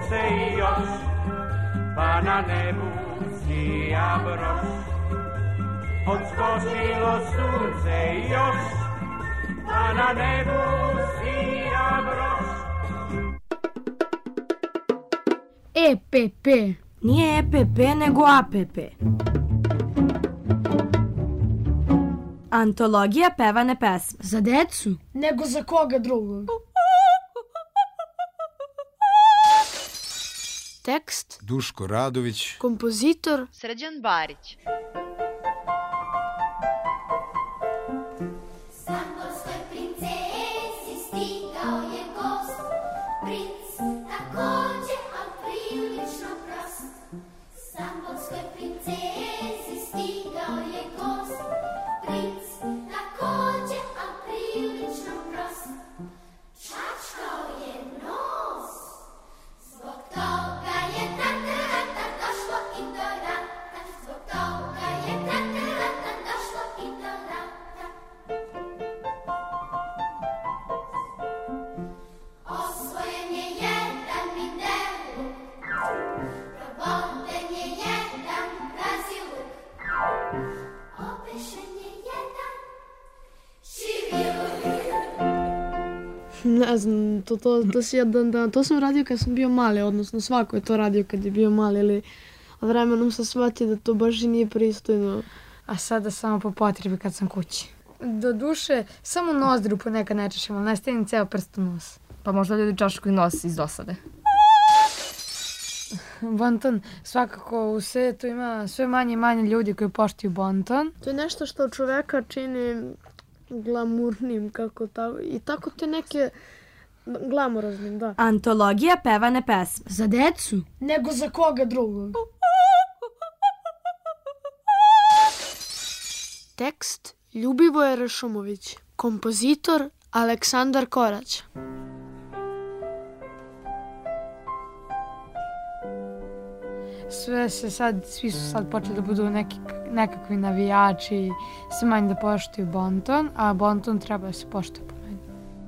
sunce još, pa na nebu sija broš. Odskočilo sunce još, pa na nebu sija broš. EPP. Nije EPP, nego APP. Antologija pevane pesme. Za decu? Nego za koga drugog? Tekst Duško Radović. Kompozitor Srđan Barić. Ne znam, to si jedan dan, to sam radio kad sam bio mali, odnosno svako je to radio kad je bio mali, ali vremenom sam shvatio da to baš i nije pristojno. A sada samo po potrebi kad sam kući. Do duše, samo nozdru ponekad ne češem, ali ne stavim ceo prst u nos. Pa možda ljudi čašku i nos iz dosade. Bonton, svakako u svetu ima sve manje i manje ljudi koji poštuju bonton. To je nešto što čoveka čini glamurnim, kako tako, i tako te neke glamuroznim, da. Antologija pevane pesme. Za decu? Nego za koga drugog? Tekst Ljubivoje Rešumović. Kompozitor Aleksandar Korać. Svi su sad počeli da budu nekakvi navijači, sve manje da poštuju bonton, a bonton treba da se poštuje po meni.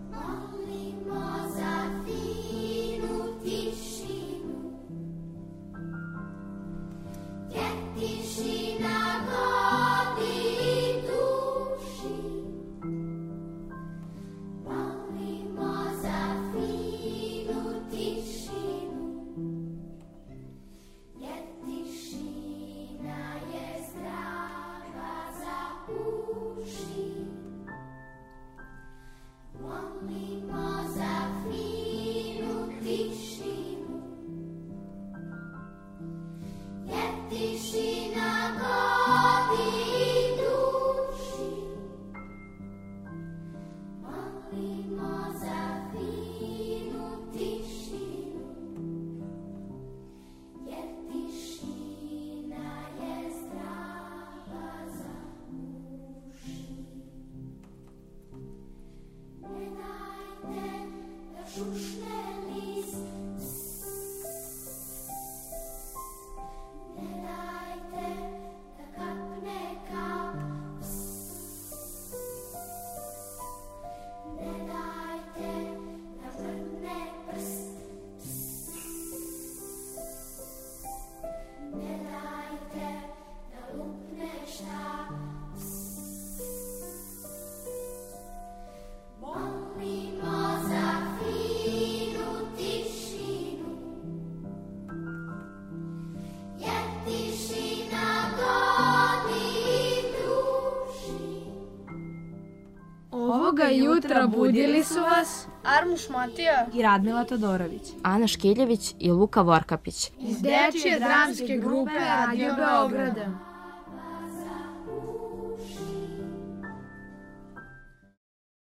Ovoga jutra budili su vas Armuš Matija I Radmila Todorović. Ana Škiljević i Luka Vorkapić. iz dečije dramske grupe Radio Beograda.